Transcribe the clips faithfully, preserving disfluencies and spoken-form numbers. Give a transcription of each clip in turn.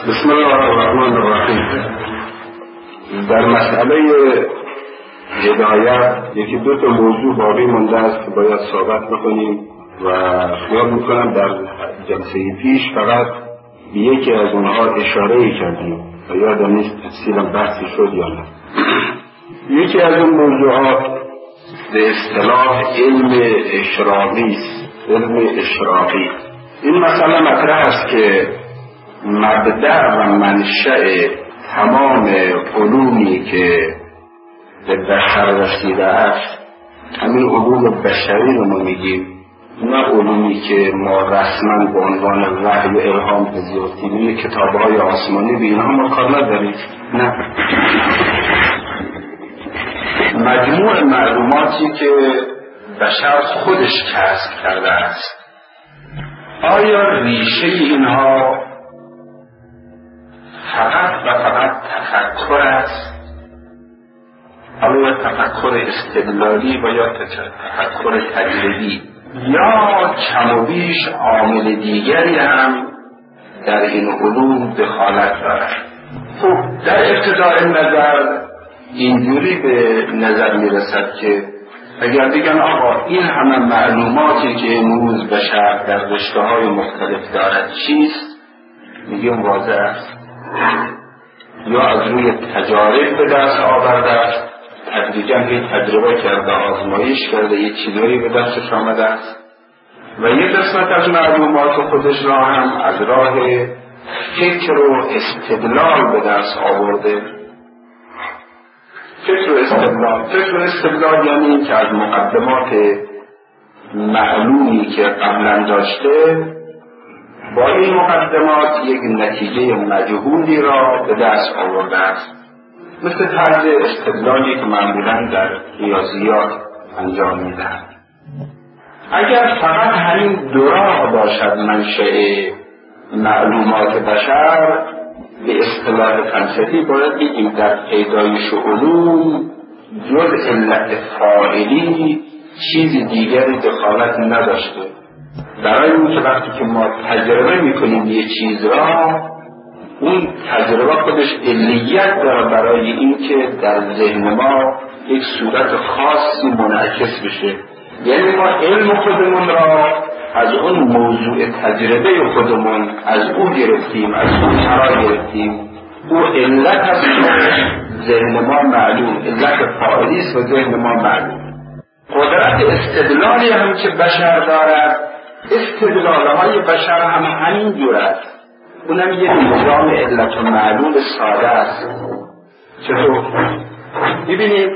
بسم الله الرحمن الرحیم. در مسئله هدایت یکی دو تا موضوع باقی مونده است که باید صحبت بکنیم و خیال میکنم در جلسه پیش فقط به یکی از اونها اشاره کردیم و یادم نیست تفصیلا بحثی شد یا نه. یکی از اون موضوعات به اصطلاح علم اشراقی است. علم اشراقی این مسئله مطرح است که مبدأ و منشأ تمام علومی که به بشر رسیده است همین علوم بشری رو ما میگیم، نه علومی که ما رسما به عنوان وحی و الهام پذیرفتیم، کتاب‌های آسمانی به اینها ما کار نداریم. نه، مجموع معلوماتی که بشر خودش کسب کرده است. آیا ریشه اینها فقط و فقط تفکر است؟ آیا تفکر استدلالی و یا تفکر تجربی، یا کم و بیش عامل دیگری هم در این علوم دخالت دارد؟ خب در ابتدای نظر اینجوری به نظر میرسد که اگر بگن آقا این همه معلوماتی که امروز بشر در رشته‌های مختلف دارد چیست؟ میگیم واضح است، یا از روی تجارب به دست آورده است، تدریجاً هی تجربه کرده، آزمایش کرده، یه چیزایی به دستش آمده است، و یه قسمت از معلومات خودش را هم از راه فکر و استدلال به دست آورده. فکر و استدلال فکر و استدلال یعنی این که از مقدمات معلومی که قبلا داشته با این مقدمات یک نتیجه مجهولی را به دست آورده است، مثل طرز استدلالی که معمولا در ریاضیات انجام میدهند. اگر فقط همین دو راه باشد منشأ معلومات بشر، به اصطلاح فلسفی باید بگیم در پیدایش علوم جز علت فاعلی چیز دیگری دخالت نداشته. برای اون که وقتی که ما تجربه میکنیم یه چیز را، اون تجربه خودش علیت داره برای این که در ذهن ما یک صورت خاصی منعکس بشه. یعنی ما علم خودمون را از اون موضوع تجربه خودمون از او گرفتیم، از او ترا گرفتیم. او علت هست ذهن ما معلوم، علت فاعلی است و ذهن ما معلوم. قدرت استدلالی هم که بشر دارد، استدلالهای بشر هم همین جور است. اونم یک نظام علت و معلول ساده است. چطور؟ ببینید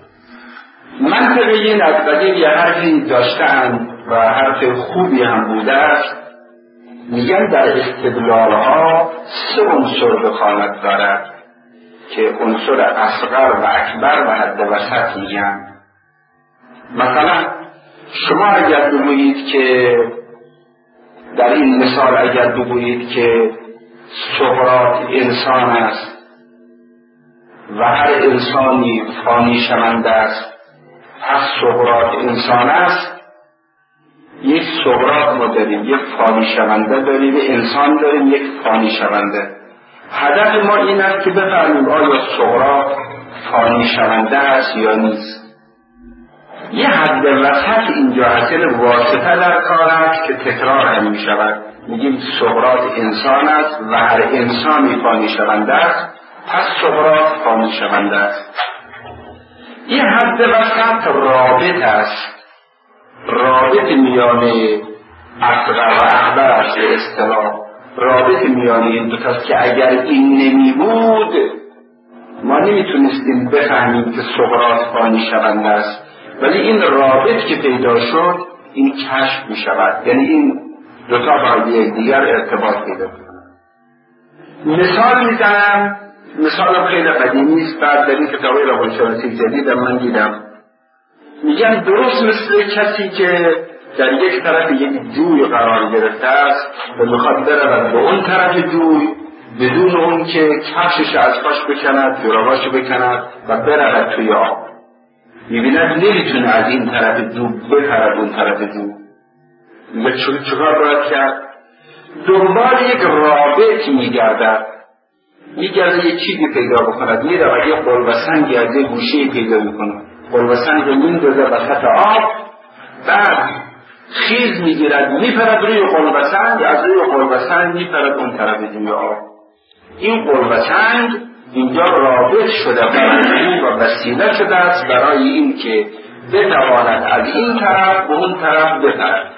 منطقه این از قدیم یه حرفی داشتن و حرف خوبی هم بوده است. میگن در استدلالها سه عنصر دخالت دارد که عنصر اصغر و اکبر و حد وسط میگن. مثلا شما اگر بگویید که در این مثال اگر بگویید که سقراط انسان است و هر انسانی فانی شونده است، پس سقراط انسان است. یک سقراط ما داریم، یک فانی شونده داریم، یک انسان داریم، یک فانی شونده. هدف ما این است که بفهمیم آیا سقراط فانی شونده است یا نیست. یه حد وسط اینجا حاصل واسطه در کار است که تکرار هم می شود. میگیم سقراط انسان است و هر انسانی فانی شونده است، پس سقراط فانی شونده است. یه حد وسط رابط است، رابط میان اصغر و اکبر است. به اصطلاح رابط میان این دو تاست که اگر این نمی بود ما نمیتونستیم بفهمیم که سقراط فانی شونده است، ولی این رابط که پیدا شد این کشف می شود. یعنی این دوتا با یکدیگر ارتباط پیدا کنند. مثال میزنم، مثالم خیلی قدیمی است، بعد در این کتابی روانشناسی جدید من دیدم. میگن درست مثل کسی که در یک طرف یک جوی قرار گرفته است و میخواد برود به اون طرف جوی بدون اون که کفشش از پاش بکند، جوراباشو بکند و برود توی آب. میبیند نمیتونه از این طرف جو بپرد اون طرف جو. میگه چکار باید کرد؟ دنبال یک رابط میگردد، میگرده یک چیزی پیدا بکند، میره و یه قلب سنگ از یه گوشه پیدا میکنه، قلب سنگ رو میندازه وسط آب، بعد خیز میگیرد میپرد روی قلب سنگ، از روی قلب سنگ میپرد اون طرف دیگه آب. این قلب سنگ اینجا رابط شده برای و وسیله شده است برای این که بتواند از این طرف به اون طرف بپرد.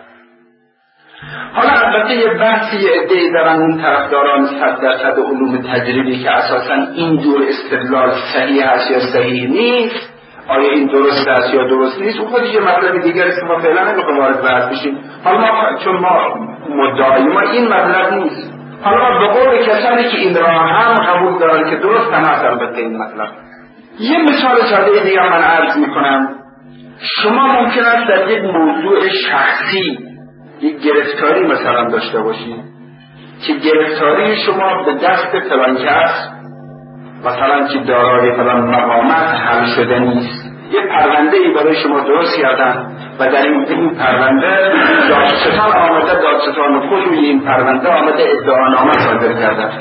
حالا البته یه بحثی یه عده‌ای دارن اون طرفداران صد درصد علوم تجربی که اساساً اینجور استدلال صحیح است یا صحیح نیست، آیا این درست است یا درست نیست، اون خودش یه مطلب دیگری است که ما فعلا نمیخوایم وارد بحث بشیم. حالا ما چون ما مدعای ما این مطلب نیست، حالا ما به قول کسانی که این را هم قبول دارن که درست هم هست البته این مطلب. یه مثال ساده دیگه من عرض میکنم. شما ممکن است در یک موضوع شخصی یک گرفتاری مثلا داشته باشید که گرفتاری شما به دست فلان کس مثلا که دارای فلان مقامت حل شده نیست، یه پرونده ای برای شما درست کردن و در این, این پرونده دادستان آمده، دادستان خود روی این پرونده آمده ادعانامه صادر کرده،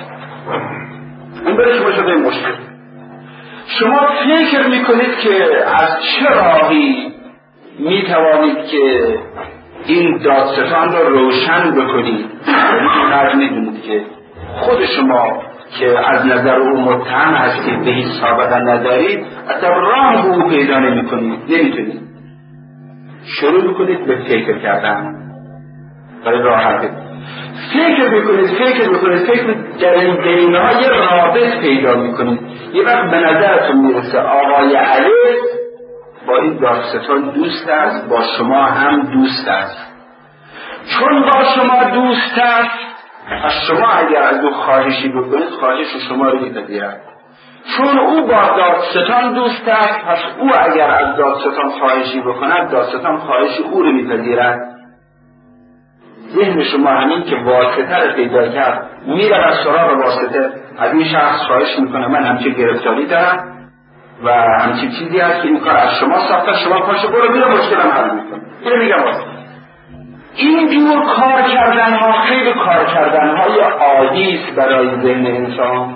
این برای شما شده مشکل. شما فکر میکنید که از چه راهی میتوانید که این دادستان رو روشن بکنید؟ اینقدر میدونید که خود شما که از نظر او متهم هستید به هیچ سابقه ندارید، اصلا راه به او پیدا نمی کنید، نمیتونید. شروع میکنید به فکر کردن برای راه حل. فکر میکنید فکر میکنید فکر میکنید در این بینها یه رابط پیدا میکنید. یه وقت به نظرتون میرسه آقای علی با این دادستان دوست است، با شما هم دوست است. چون با شما دوست است، از شما اگر از او خواهشی بکنید خواهش شما رو میپذیرد. چون او با دادستان دوست است، پس او اگر از دادستان خواهشی بکند دادستان خواهش او رو میپذیرد. ذهن شما همین که واسطه رو پیدا کرد میره از سراغ واسطه، از این شخص خواهش میکنه من همچین گرفتاری دارم و همچین چیزی هست که این کار از شما ساخته، شما پاشو برو میره مشکلم حل میکنه. اینو میگم واسطه. این جور کار کردن ها خیلی کار کردن های عادی است برای ذهن انسان.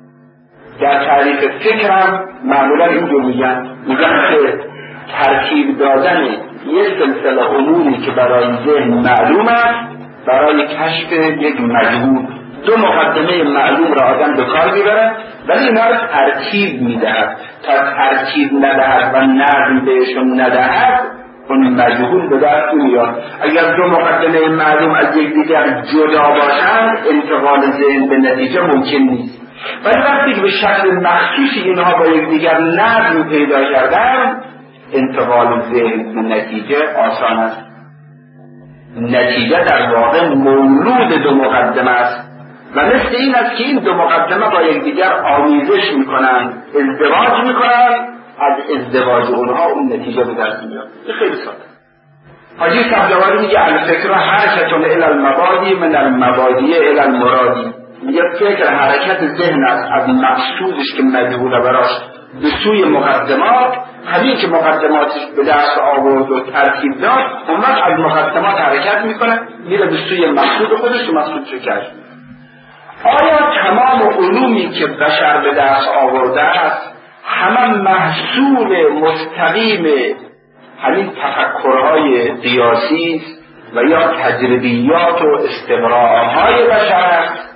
در تعریف فکرم معمولا اینجور میگن میگن که ترکیب دادن یک سلسله اموری که برای ذهن معلوم است برای کشف یک مجهول. دو مقدمه معلوم را آدم به کار میبره ولی اینا را ترتیب میدهد. تا ترتیب ندهد و نظم بهشون ندهد اون مجهول به دست میاد. اگر دو مقدمه معلوم از یکدیگر جدا باشند انتقال ذهن به نتیجه ممکن نیست. ولی وقتی که به شکل مخصوصی اینها با یکدیگر نظم پیدا کردن انتقال ذهن به نتیجه آسان است. نتیجه در واقع مولود دو مقدمه است و مثل این است که این دو مقدمه با یکدیگر آمیزش میکنند، ازدواج میکنند، از ازدواج اونها اون نتیجه به دست میاد. این خیلی ساده. حاجی صفدواری میگه الفکر حرکتون الی المبادی من المبادی الی المرادی. میگه فکر حرکت ذهن است از مقصودش که مجهوله براش به سوی مقدمات، همین که مقدماتش به دست آورد و ترتیب داد اون وقت از مقدمات حرکت میکنه میره به سوی مقصود خودش و مقصودش رو کشف. آیا تمام علومی که بشر به دست آورده است همه محصول مستقیم همین تفکرهای قیاسی و یا تجربیات و استقراءهای بشر است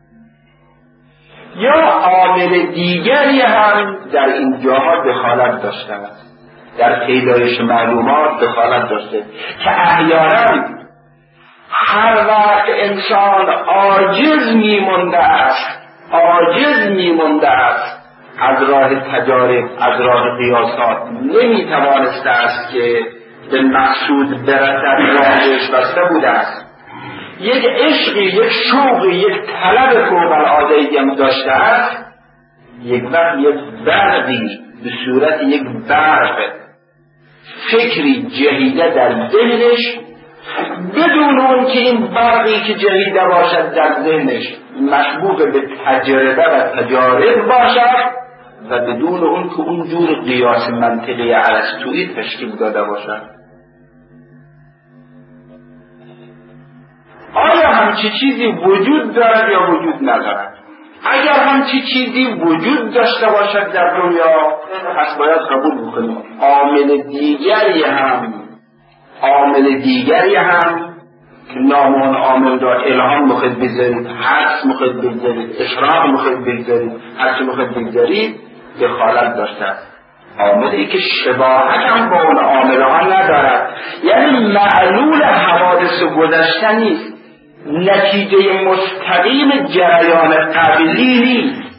یا عامل دیگری هم در این جاها دخالت داشته است، در پیدایش معلومات دخالت داشته که احیانا هر وقت انسان عاجز میمونده است عاجز میمونده است از راه تجارب، از راه قیاسات نمیتوانسته است که به مقصود برسد، راهش بسته بوده است. یک عشقی، یک شوقی، یک طلب فوق‌العاده‌ای هم داشته است، یک وقت یک برقی به صورت یک برق فکری جهیده در ذهنش بدون اون که این برقی که جهیده باشد در ذهنش مشبوه به تجربه و تجارب باشد و بدون اون که اون جور قیاس منطقی ارسطویی تشکیل داده باشد. آیا همچی چیزی وجود دارد یا وجود ندارد؟ اگر همچی چیزی وجود داشته باشد در دنیا، پس باید قبول بکنیم عامل دیگری هم عامل دیگری هم نام اون عامل را الهام مخواهید بگذارید، حدس مخواهید بگذارید، اشراق مخواهید بگذارید، هرچی مخواهید بگذارید، دخالت داشته است. عاملی که شباهت هم با اون عامل ها ندارد، یعنی معلول حوادث گذشته نیست، نتیجه مستقیم جریان قبلی نیست،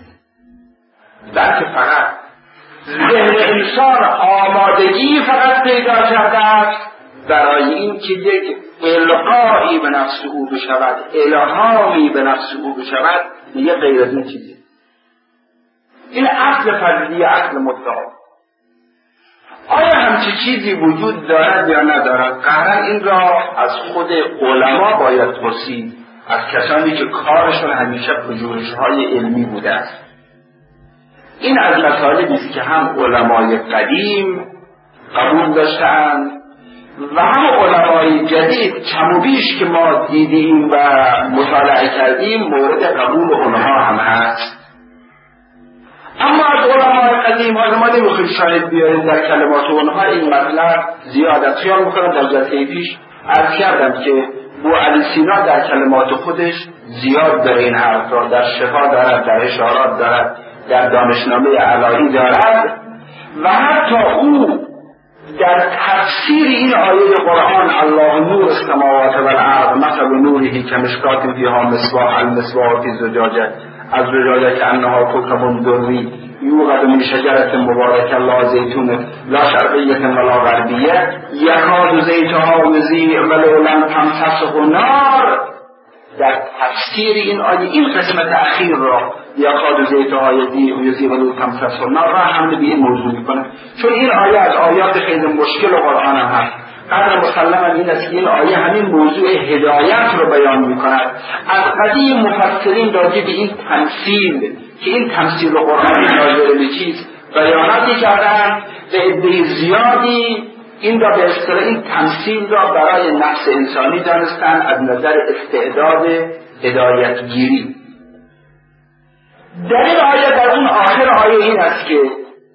بلکه فقط ذهن انسان آمادگی فقط پیدا کرده است برای این که یک القایی به نفس او بشود، الهامی به نفس او بشود، دیگه غیر از این چیزی. این اصل فرضیه، اصل مدعا. آیا همچی چیزی وجود دارد یا ندارد؟ قطعا این را از خود علما باید پرسید، از کسانی که کارشون همیشه پژوهش‌های علمی بوده است. این از مطالبی است که هم علمای قدیم قبول داشتند و هم علمای جدید کم و بیش که ما دیدیم و مطالعه کردیم مورد قبول اونها هم هست. اما از علمای قدیم ها ما نمیخوایم شاید بیاریم در کلمات اونها این مطلب زیادت. خیال میکنم در جلسه پیش عرض کردم که بو علی سینا در کلمات خودش زیاد داره این حرف را، در شفا دارد، در اشارات دارد، در دانشنامه علایی دارد و حتی او در تفسیر این آیه قرآن الله نور السماوات والارض مثل نوره کمشکات فیها مصباح المصباح فی زجاجه از زجاجه کأنها کوکب دری یوقد من شجرة مبارکة لا زیتون لا شرقیة ولا غربیه یکاد زیتها یضیء ولو لم تمسسه نار. در تفسیر این آیه این قسمت اخیر را یکاد زیتها یضیء ولو تمسسه نار را حمل به این موضوع میکنه، چون این آیه از آیات خیلی مشکل قرآن هم هست. قدر مسلم این است که این آیه همین موضوع هدایت رو بیان میکند. از قدیم مفسرین راجع به این تمثیل که این تمثیل قرآنی ناظر به چیز بیاناتی کردن به عده زیادی این را به اصطلاح این تمثیل را برای نفس انسانی دانستن از نظر استعداد هدایتگیری. در این آیه در اون آخر آیه این است که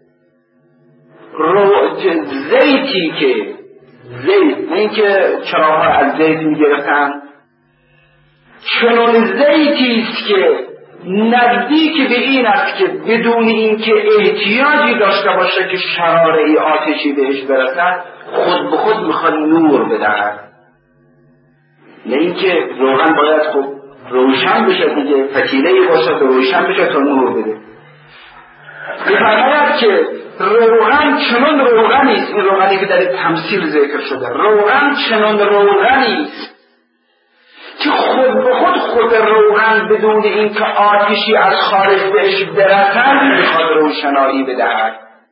زیتی که زیت، نه اینکه چراغ‌ها از زیت می‌گرفتن، چنون زیتی است که نزدیک به این است که بدون اینکه احتیاجی داشته باشه که شراره‌ای آتشی بهش برسد خود به خود میخواد نور بدهد. نه اینکه روغن باید خب روشن بشه دیگه، فتیله‌ای باشه روشن بشه تا نور بده. می‌فرماید که روغن چنون روغنی است، این روغنی که در تمثیل ذکر شده، روغن چنون روغنی است که خود به خود خود روغن بدون اینکه آتشی از خارج بهش برسد میخواد روشنایی بدهد.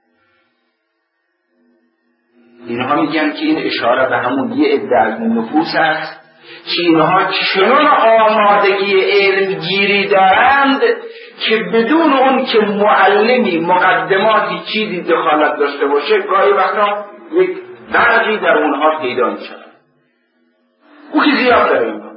اینها میگن که این اشاره به همون یه عده از نفوس است که اینها چنون آمادگی علمگیری دارند که بدون اون که معلمی مقدماتی چیزی دخالت داشته باشه گاهی وقتا یک درجی در اونها پیدا میشه. او که زیاد داره این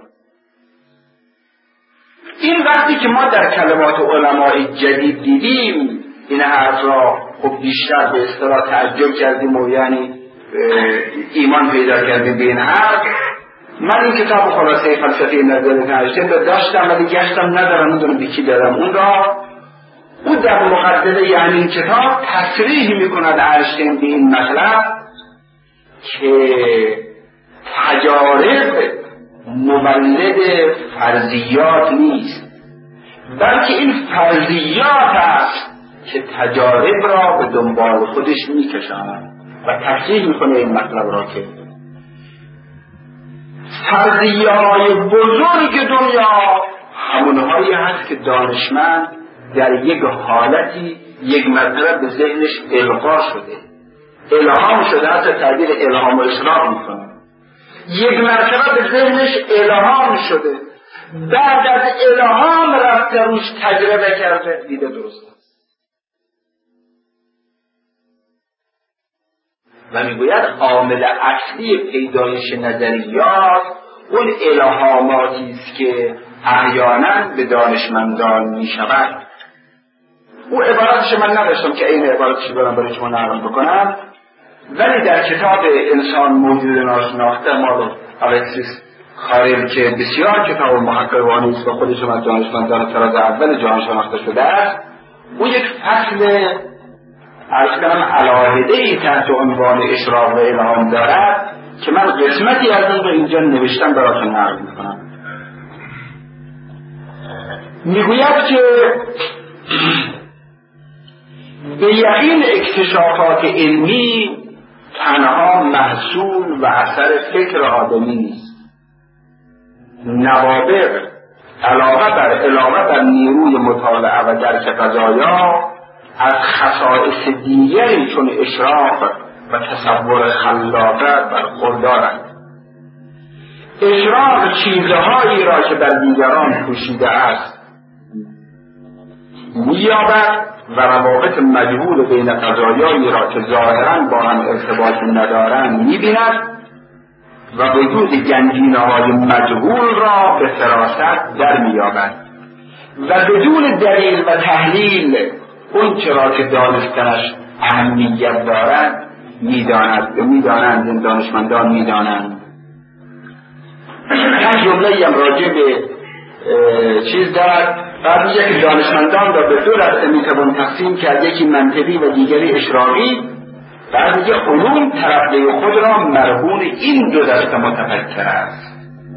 این وقتی که ما در کلمات علمای جدید دیدیم این حرف را خب بیشتر به اصطلاح تعجب کردیم و یعنی ایمان پیدا کردیم به این حرف. من این کتاب خلاصه فلسفه نظریه نوشته داشتم ولی گشتم ندارم میدونم به کی دادم اون را. او در مقدمه یعنی این کتاب تصریح میکند ارشتین به این مطلب که تجارب مولد فرضیات نیست، بلکه این فرضیات است که تجارب را به دنبال خودش میکشاند و تصریح میکنه این مطلب را که فرضیه‌های بزرگ دنیا همونهایی هست که دانشمند در یک حالتی یک مرتبه به ذهنش القا شده، الهام شده، حتی تعبیر الهام و اشراق میکنه، یک مرتبه به ذهنش الهام شده، بعد از الهام رفته روش تجربه کرده دیده درست است و میگوید عامل اصلی پیدایش نظریات اون الهاماتی است که احیانا به دانشمندان می شود. او عبارتش من نداشتم که این عبارتش برم برای شما نقل بکنم، ولی در کتاب انسان موجود ناشناخته مال الکسیس خارل که بسیار کتاب محققانه است و خودش از دانشمندان طراز اول جهان شناخته شده است، او یک فصل عرض کنم علاهده‌ای تحت عنوان اشراق و الهام دارد که من قسمتی از اون رو اینجا نوشتم براتون نقل میکنم. میگوید که به یقین اکتشافات علمی تنها محصول و اثر فکر آدمی نیست. نوابغ علاوه بر علاوه بر نیروی مطالعه و درک قضایا از خصائص دیگری چون اشراق و تصور خلاقه برخوردارند. اشراق چیزهایی را که بر دیگران پوشیده است می‌یابد و روابط مجهول بین قضایایی را که ظاهراً با هم ارتباط ندارند می‌بیند و وجود گنجینه‌های مجهول را به فراست در می‌یابد و بدون دلیل و تحلیل اون چرا که دانستنش اهمیت دارد می‌داند و می‌دانند این دانشمندان می‌دانند. یک جمله‌ای هم راجع به چیز دارد، بعد میگه که دانشمندان را به دو دسته میتوان تقسیم کرد، یکی منطقی و دیگری اشراقی. بعد میگه علوم طرفدار خود را مرهون این دو دسته متفکر است.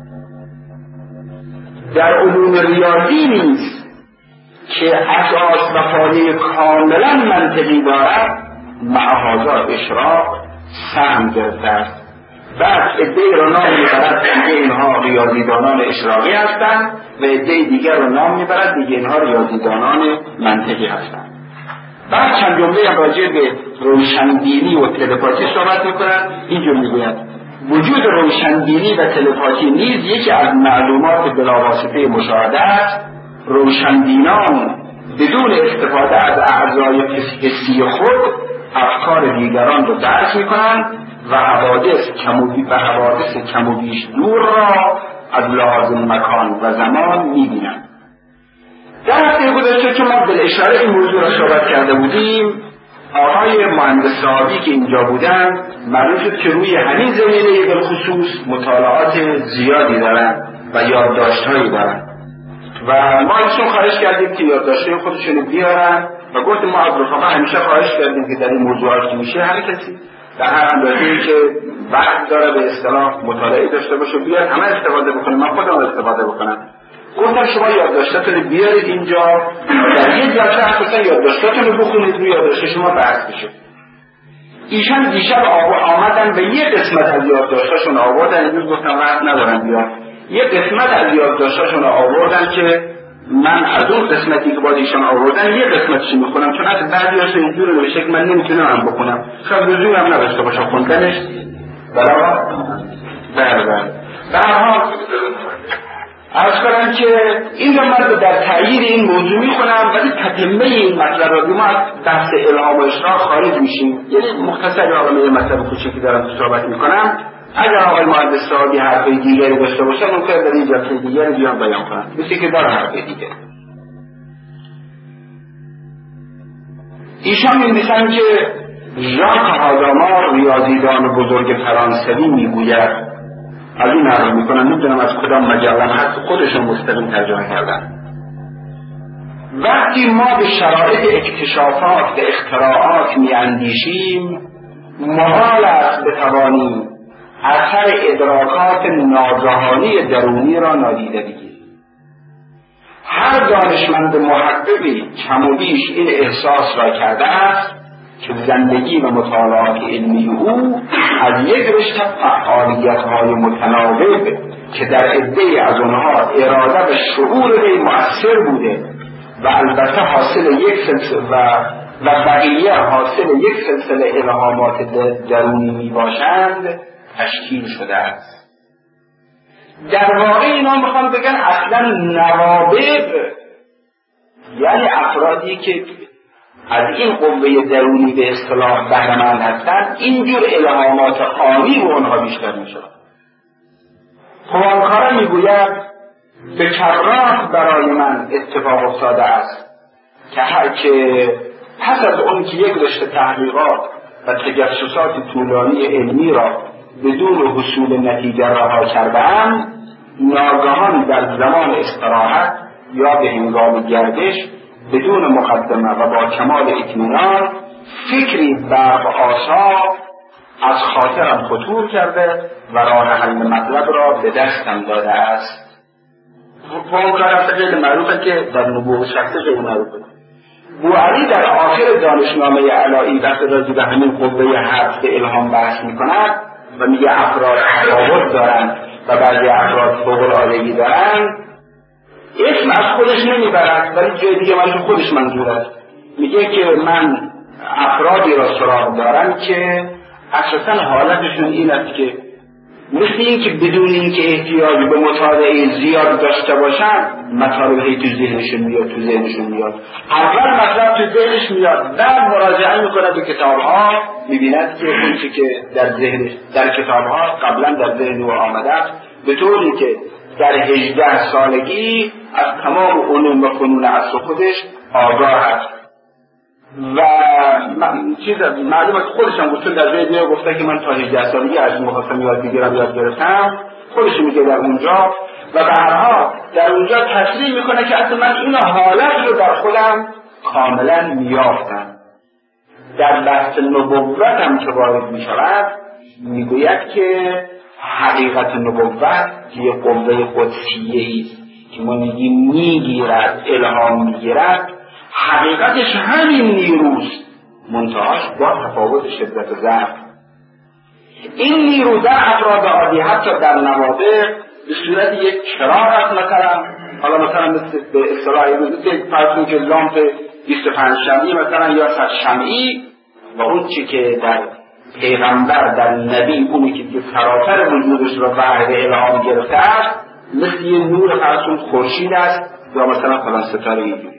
در علوم ریاضی نیست که اساس و پایه کاملا منطقی دارد، معهازا اشراق سهم گرفته است. بعد عده‌ای را نام میبرد دیگه اینها ریاضیدانان اشراقی هستند و عده دیگر را نام میبرد دیگه اینها ریاضیدانان منطقی هستند. بعد چند جمله هم راجع به روشنبینی و تلپاتی صحبت میکنند. اینجور میگوید وجود روشنبینی و تلپاتی نیز یکی از معلومات بلاواسطه مشاهده است. روشنبینان بدون استفاده از اعضای حسی خود افکار دیگران را درک میکنند و حوادث کم و حوادث کم و بیش دور را از لحاظ مکان و زمان می‌بینند. در هفته گذشته که ما به اشاره این موضوع را صحبت کرده بودیم، آقای مهندس صاحبی که اینجا بودند معلوم شد که روی همین زمینه بالخصوص مطالعات زیادی دارند و یادداشت‌هایی دارند و ما ازشون خواهش کردیم که یادداشت‌های خودشون بیارن و گفتیم ما از رفقا همیشه خواهش کردیم که در این موضوعات که میشه هر کسی در هر اندازه‌ای که وقت داره به اصطلاح مطالعه داشته باشه بیاد همه استفاده بکنه. من خودم استفاده بکنم. گفتم شما یادداشتاتون بیارید اینجا در یک جلسه اساسا یادداشتاتون رو بخونید روی یادداشت شما بحث بشه. ایشان دیشب آمدن به یک قسمت از یادداشتاشون آوردن، امروز گفتم وقت ندارم بیاد. یک قسمت از یادداشتاشون آوردن که من از اون قسمتی که باید ایشان آوردن یه قسمتشی میخونم، چون از بعضی‌هاش اینجور نوشته که من نمیتونم هم بخونم، شاید لزومی هم نداشته باشم خوندنش. برای بله بله به هر حال عرض کنم که این رو من در تأیید این موضوع میخونم، ولی تتمه این مطلب را ما از بحث الهام و اشراق خارج میشیم. یعنی مختصر آقای یه مطلب کوچیکی دارم که صحبت میکنم. اگر آقای مهندس صاحبی حرفی دیگری داشته باشه ممکن در این جلسه دیگری بیان بیان کنم، مثل که داره حرفی دیگه. ایشان می‌نویسند که ژاک هادامار ریاضیدان بزرگ فرانسوی میگوید، از این نقل میکنن، نمیدونم از کدام مجله هست، خودشون مستقیم ترجمه کردن، وقتی ما به شرایط اکتشافات و اختراعات میاندیشیم محال است بتوانیم اثر ادراکات ناگهانی درونی را نادیده بگیریم. هر دانشمند محققی کم و بیش این احساس را کرده است که زندگی و مطالعات علمی او از یک رشته فعالیت‌های متناوب که در عده‌ای از آنها اراده و شعور وی مؤثر بوده و البته حاصل یک سلسله و و بقیه حاصل یک سلسله الهامات درونی میباشند تشکیل شده است. در واقع اینا میخوام بگن اصلا نوابغ یعنی افرادی که از این قوه درونی به اصطلاح بهره‌مند هستند، اینجور الهامات عامی و اونها بیشتر میشود. خوانکاره میگوید به کرات برای من اتفاق افتاده است که هر که پس از اون که یک رشته تحقیقات و تجسسات طولانی علمی را بدون حصول نتیجه رها کردم، ناگهان در زمان استراحت یا به هنگام گردش بدون مقدمه و با کمال اطمینان فکری برق آسا از خاطرم خطور کرده و راه حل مطلب را به دستم داده است. خوانکاره خیلی معروفه که در نبوغ شخصی خیلی معروفه. بوعلی در آخر دانشنامه علایی وقتی راجع به همین قوه حدس الهام بحث میکند و میگه افراد تفاوت دارن و بعضی افراد فوق‌العادگی دارن، اسم از خودش نمیبرد ولی جای دیگه منش خودش منظور است. میگه که من افرادی را سراغ دارم که اساسا حالتشون این است که مثل این که بدون این که احتیاج به مطالعه زیاد داشته باشن مطالب هی تو ذهنشون میاد تو ذهنشون میاد اول مطلب تو ذهنش میاد، بعد مراجعه میکنه به کتابها، میبیند که اون چی که در ذهنش در کتابها قبلا در ذهن او آمده است، به طوری که در هجده سالگی از تمام علوم و فنون اصل خودش آگاه است. و چیز معلومه که خودش هم گفته در جای دیگه گفته که من تا هجده سالگی از این مخواستم یاد بگیرم یاد گرفتم، خودش میگه در اونجا و بعدها در اونجا تصریح میکنه که اصلا من این حالت رو در خودم کاملا میافتم. در بحث نبوت هم که وارد میشود میگوید که حقیقت نبوت یه قوه قدسیه است که ما میگیم میگیرد، الهام میگیرد، حقیقتش همین نیروست، منتهاش با تفاوت شدت و ضعف. این نیرو در افراد عادی حتی در نوابغ به صورت یک چراغ است، مثلا حالا مثلا مثل به اصطلاح مثل فرض که لامپ بیست و پنج شمعی مثلا یا صد شمعی، و اون چی که در پیغمبر در نبی اونی که فراتر وجودش رو وحی الهام گرفته است مثل یه نور فرسون خورشید است یا مثلا فلان ستاره اینجوری.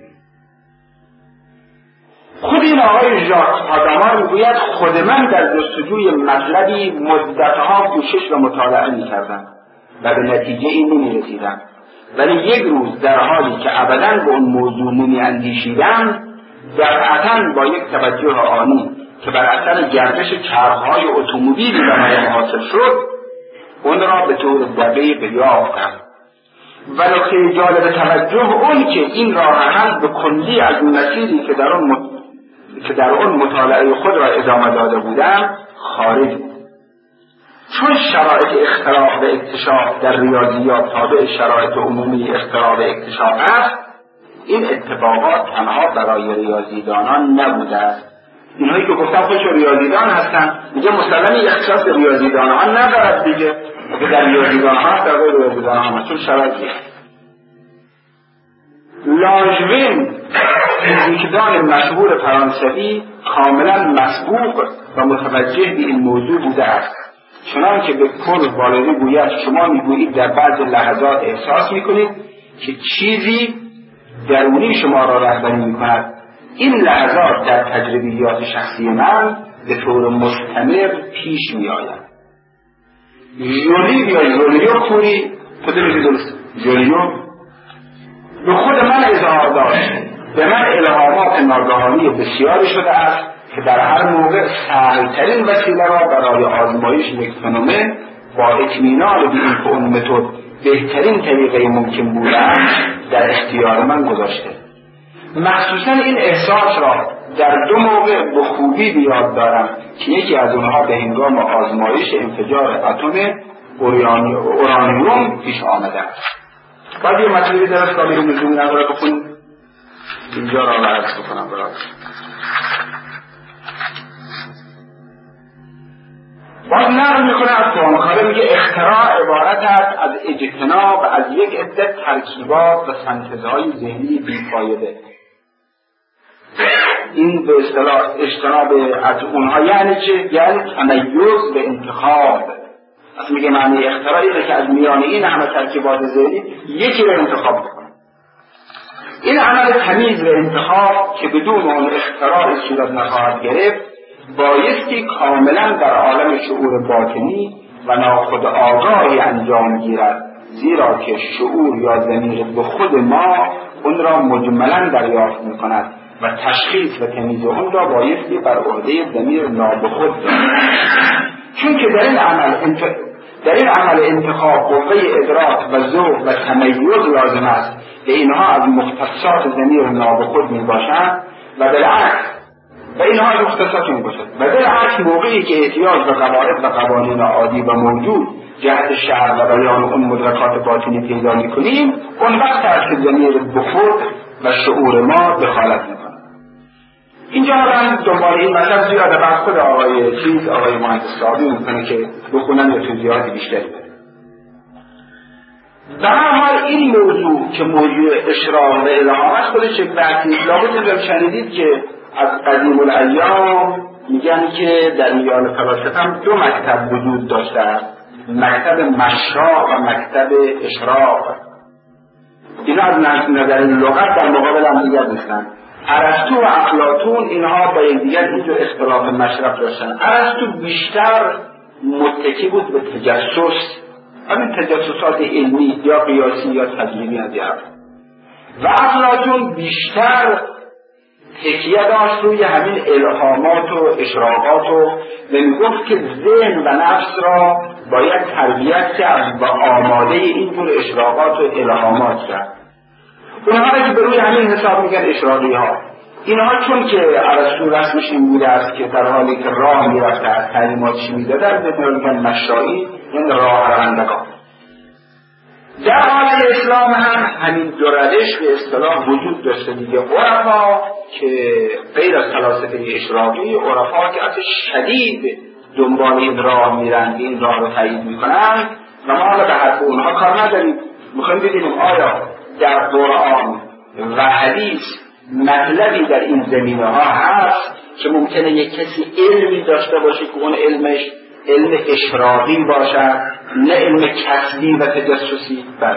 خود این آقای ژاک آدامار میگوید خود من در جستجوی مطلبی مدتها کوشش و مطالعه میکردم و به نتیجه این نمیرسیدم، ولی یک روز در حالی که ابدا به اون موضوع نمیاندیشیدم دفعتاً با یک توجه آنی که بر اثر گردش چرخهای اتومبیلی به من حاصل شد اون را به طور دقیق یافتم. و نکته جالب توجه اون که این راه حل به کلی از مسیری که در اون مت... که در اون مطالعه خود را ادامه داده بودم خارج بود. چون شرایط اختراع و اکتشاف در ریاضیات تابع شرایط عمومی اختراع و اکتشاف است، این اتفاقات تنها برای ریاضیدانان نبوده است. اینهایی که گفتم خودشون ریاضیدان هستن، میگه مسلمی اختصاص ریاضیدانان ندارد دیگه، که در ریاضیدان هست در غیر ریاضیدان هم چون شرایطی لانژوین فیزیکدان مشهور فرانسوی کاملا مسبوق و متوجه به این موضوع بوده است، چنان که به کل والدی گوید شما میگویید در بعض لحظات احساس میکنید که چیزی درونی شما را رهبری میکند. این لحظات در تجربیات شخصی من به طور مستمر پیش میآید. ژولی یا ژولیو کوری کدوم درست ژولیو به خود من اظهار داشت، به من الهامات ناگهانی بسیاری شده است که در هر موقع سهل‌ترین وسیله را برای آزمایش یک فنومن با اطمینان به این که اون متد بهترین طریقه ممکن بوده است در اختیار من گذاشته. مخصوصا این احساس را در دو موقع به خوبی بیاد دارم که یکی از اونها به هنگام آزمایش انفجار اتم اورانیوم پیش آمده است. باید یه مطلبی در از کامل نزومی نظره بخونیم اینجا را عرض بکنم برای باز نقل میکنه از خوانکاره، میگه اختراع عبارت است از اجتناب از یک عده ترکیبات و سنتزهای ذهنی بیفایده. این به اصطلاح اجتناب از اونها یعنی چه؟ یعنی تمیز به انتخاب. اصلا میگه معنی اختراعی اینه که از میان این همه ترکیبات ذهنی یکی رو انتخاب بکنه. این عمل تمیز به انتخاب که بدون اون اختراع صورت نخواهد گرفت بایستی کاملا در عالم شعور باطنی و ناخودآگاهی انجام گیرد، زیرا که شعور یا ضمیر به خود ما اون را مجملا دریافت می‌کند و تشخیص و تمیز اون را بایستی بر عهده ضمیر نابخود دارد. چون که در این عمل انت... در این عمل انتخاب قوه ادراک و ذوق و تمیز لازم است که اینها از مختصات ضمیر نابخود میباشند و بالعکس و اینها از مختصات میباشند و بالعکس موقعی که احتیاج به قواعد و قوانین عادی و موجود جهت شرع و بیان اون مدرکات باطنی پیدا میکنیم، اون وقت است که ضمیر بخود و شعور ما دخالت میکنه. اینجا من دنبال این مطلب زیاده بعد خود آقای چیز آقای مهندس صاحبی میکنه که بخونن یا توضیحات بیشتری بده. به هر حال این موضوع که موضوع اشراق و الهامت خودش یک بحثی لابد هم شنیدید که از قدیم الایام میگن که در میان فلاسفه هم دو مکتب وجود داشته است، مکتب مشراق و مکتب اشراق. اینا از نظر لغت در مقابل هم دیگر نیستن. ارسطو و افلاطون اینها با یکدیگر اینجور اختلاف مشرب داشتن. ارسطو بیشتر متکی بود به تجسس، همین تجسسات علمی یا قیاسی یا تجربی از یاد، و افلاطون بیشتر تکیه داشت روی همین الهامات و اشراقات و میگفت که ذهن و نفس را باید تربیت کرد و آماده اینجور اشراقات و الهامات کرد. اونها را که به روی همین حساب میگن اشراقی ها. اینها چون که ارسطو رسمش این بوده است که در حالی که راه میرفته از تعلیماتش میدادن میگن مشایی، این راه روندگان. در عالم اسلام هم همین دو روش به اصطلاح وجود داشته دیگه. عرفا که غیر از فلاسفه اشراقی، عرفا که اصلا شدید دنبال این راه میرن، این راه رو تایید میکنن و ما حالا به حرف اونها کار نداریم. میخوایم ببینیم آیا در قرآن و حدیث مطلبی در این زمینه ها هست که ممکنه یک کسی علمی داشته باشه که اون علمش علم اشراقی باشد، نه علم کسبی و تجسسی. بله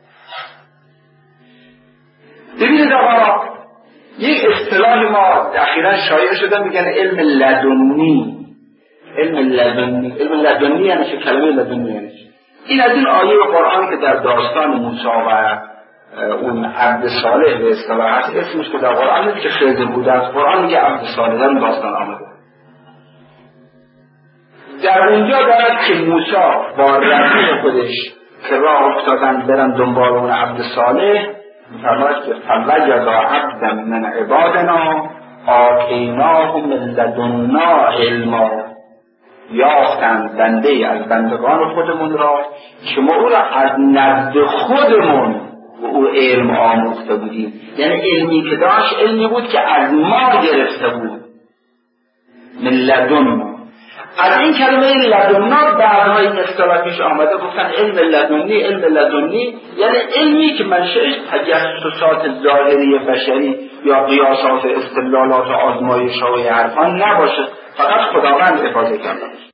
ببینید آقا، یک اصطلاح ما اخیراً شایع شده میگن علم لدنی. علم لدنی علم لدنی یعنی چه؟ کلمه لدنی یعنی چه؟ این از این آیه قرآن که در داستان موسی و اون عبد صالح به اصطلاح هست، اسمش که در قرآن نیست که خیلی بوده از قرآن میگه عبد صالح، در داستان آمده. در اونجا دارد که موسی با رفیق خودش که راه افتادن برن دنبال اون عبد صالح، میفرماید که فوجد عبدا من عبادنا آتیناه من لدنا علما، یافتند بنده از بندگان خودمون را که ما او را از نزد خودمون و او علم آموخته بودیم. یعنی علمی که داشت علمی بود که از ما گرفته بود. من لدنا، از این کلمه لدنا بعدها این اصطلاحش آمده گفتن علم لدنی. علم لدنی یعنی علمی که منشأش تجسسات ظاهری بشری یا قیاسات استدلالات و آزمایش‌های عرفان نباشه، فقط خداوند افاضه کرده.